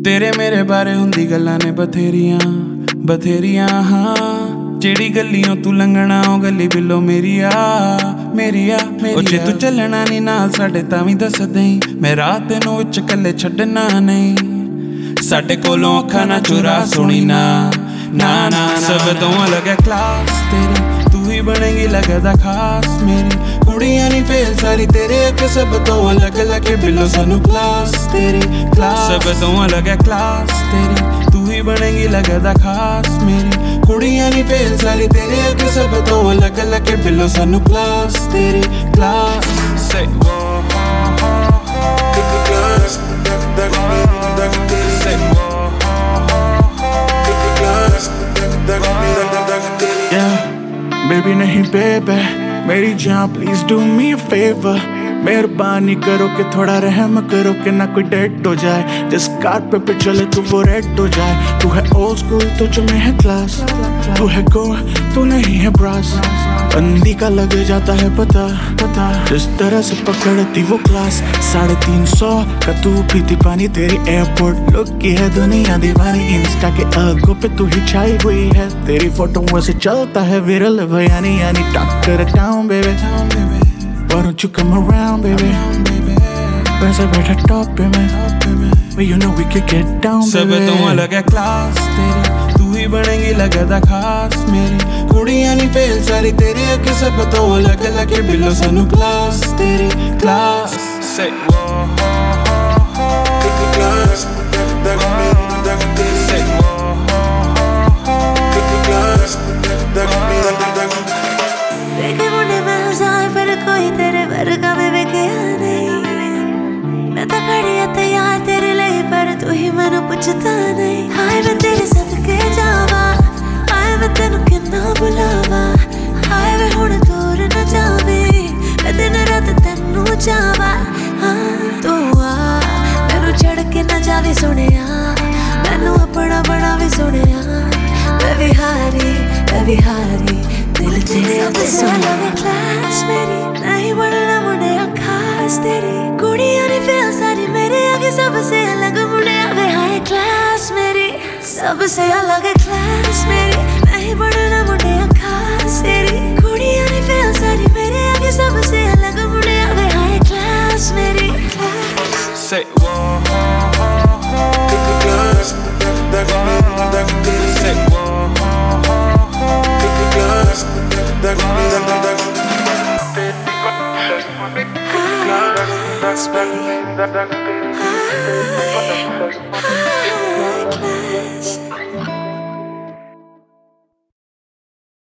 तेरे मेरे बारे हुंदी गल्लां ने बथेरियां बथेरियां हाँ जेड़ी गल्लियों तू लंघना ओ गल्ली बिल्लो मेरिया मेरिया मेरिया जे तू चलना नी नाल साडे तां वी दस देईं मैं रात नूं विच कल्ले छड्डना नहीं साडे कोलों अखां ना चुरा सुनी ना ना ना सब तो अलग है क्लास तेरी तू ही बनेगी लगदा खास मेरी कुड़ियां नी फेल सारी तेरे अगे सब तो अलग अलग है बिल्लो सानू क्लास तेरी क्लास सब तो अलग है क्लास तेरी तू ही बनेगी लगदा खास मेरी कुड़ियां नी फेल सारी तेरे अगे सब तो अलग अलग है बिल्लो सानू क्लास तेरी class say class say baby nahi baby मेरी जान please do me a favour मेहरबानी करो कि थोड़ा रहम करो कि ना कोई डेड हो जाए जिस कारपेट पे चले तू वो रेड हो जाए तू है ओल्ड स्कूल तुझ में है क्लास तू है गोवा तू नहीं है ब्रास बंदी का लग जाता है पता पता जिस तरह से पकड़ती वो क्लास 350 का तू पीती पानी तेरी एयरपोर्ट लुक की है दुनिया दीवानी इंस्टा के आगों पे तू ही छाई हुई है तेरी फोटो से चलता है विरल भयानी यानी टक्कर town baby Why don't you come around, baby? वैसे बैठा टॉप पे मैं But you know we could get down, baby सब तो अलग है क्लास तेरी तू ही बनेगी लगदा खास मेरी कुड़ियां नी फेल सारी तेरे अगे सब तो अलग अलग है बिल्लो सानू क्लास तेरी क्लास say class say देखे मुंडे मैं जाए पर कोई तेरे वर्गा में वेखिया नहीं मैं तो खड़ी है तैयार तेरे लिए पर तू ही मैनू पुछता नहीं हाय मैं तेरे सदके जावा हाय मैं तेनू किन्ना बुलावा हाय मैं हुण दूर न जावे मैं दिन रात तेनू चावा हाँ तू आ मैनू छड़ के न जावे सुनिया मैनू अपना बनावे सुनिया मैं विहारी दिल तेरे अंदर सोना क्लास मेरी नहीं बढ़ना मुंडे खास तेरी कुड़ियां नी फेल सारी मेरे आगे सबसे अलग मुंडे वे हाय क्लास मेरी सबसे अलग क्लास मेरी नहीं बढ़ना मुंडे खास तेरी कुड़ियां नी फेल सारी मेरे आगे सबसे अलग मुंडे वे हाय क्लास मेरी say class